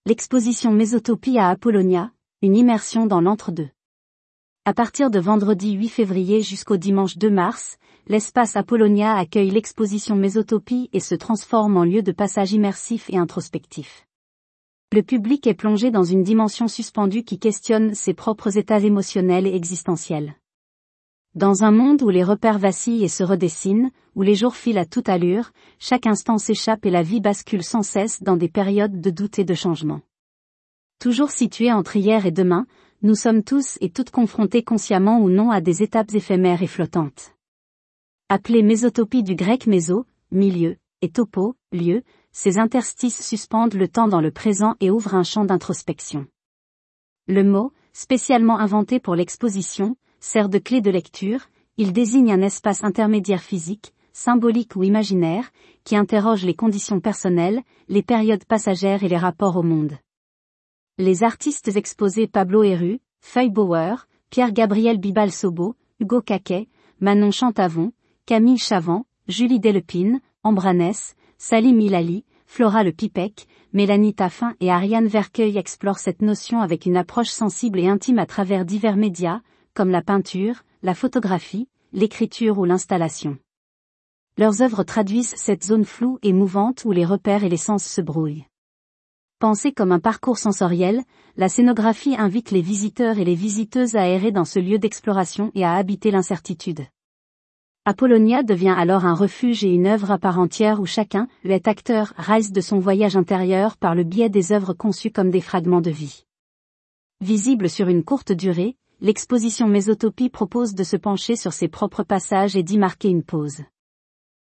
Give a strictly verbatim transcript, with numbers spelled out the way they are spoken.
L'exposition Mésotopie à Apollonia, une immersion dans l'entre-deux. À partir de vendredi huit février jusqu'au dimanche deux mars, l'espace Apollonia accueille l'exposition Mésotopie et se transforme en lieu de passage immersif et introspectif. Le public est plongé dans une dimension suspendue qui questionne ses propres états émotionnels et existentiels. Dans un monde où les repères vacillent et se redessinent, où les jours filent à toute allure, chaque instant s'échappe et la vie bascule sans cesse dans des périodes de doute et de changement. Toujours situés entre hier et demain, nous sommes tous et toutes confrontés consciemment ou non à des étapes éphémères et flottantes. Appelées mésotopie du grec méso, milieu, et topo, lieu, ces interstices suspendent le temps dans le présent et ouvrent un champ d'introspection. Le mot, spécialement inventé pour l'exposition, sert de clé de lecture, il désigne un espace intermédiaire physique, symbolique ou imaginaire, qui interroge les conditions personnelles, les périodes passagères et les rapports au monde. Les artistes exposés Pablo Héru, Feuille Bauer, Pierre-Gabriel Bibal-Sobo, Hugo Caquet, Manon Chantavon, Camille Chavant, Julie Delépine, Ambranès, Salim Hilali, Flora Le Pipec, Mélanie Taffin et Ariane Vercueil explorent cette notion avec une approche sensible et intime à travers divers médias, comme la peinture, la photographie, l'écriture ou l'installation. Leurs œuvres traduisent cette zone floue et mouvante où les repères et les sens se brouillent. Pensée comme un parcours sensoriel, la scénographie invite les visiteurs et les visiteuses à errer dans ce lieu d'exploration et à habiter l'incertitude. Apollonia devient alors un refuge et une œuvre à part entière où chacun, est acteur, rise de son voyage intérieur par le biais des œuvres conçues comme des fragments de vie. Visible sur une courte durée, l'exposition Mésotopie propose de se pencher sur ses propres passages et d'y marquer une pause.